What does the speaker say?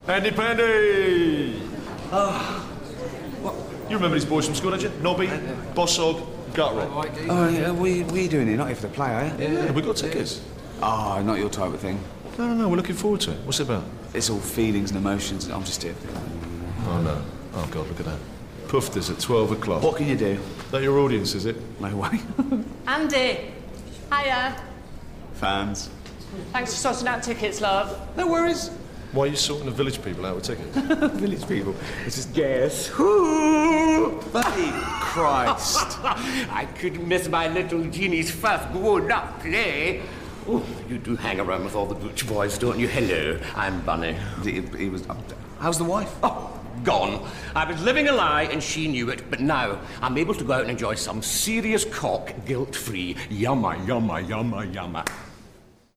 Andy Pandy! You remember these boys from school, don't you? Nobby, Bossog, Gutrock. Oh, yeah, we doing it, not here for the play, are you? Yeah, we got tickets. Ah, not your type of thing. No, we're looking forward to it. What's it about? It's all feelings and emotions. I'm just here. Oh, no. Oh, God, look at that. Pufters at 12 o'clock. What can you do? That your audience, is it? No way. Andy. Hiya. Fans. Thanks for sorting out tickets, love. No worries. Why are you sorting the village people out with tickets? Village people. It's just guess who? Bloody Christ. I couldn't miss my little genie's first grown-up play. Oh, you do hang around with all the butch boys, don't you? Hello, I'm Bunny. He was... How's the wife? Oh, gone. I was living a lie and she knew it, but now I'm able to go out and enjoy some serious cock guilt-free. Yumma, yumma, yumma, yumma.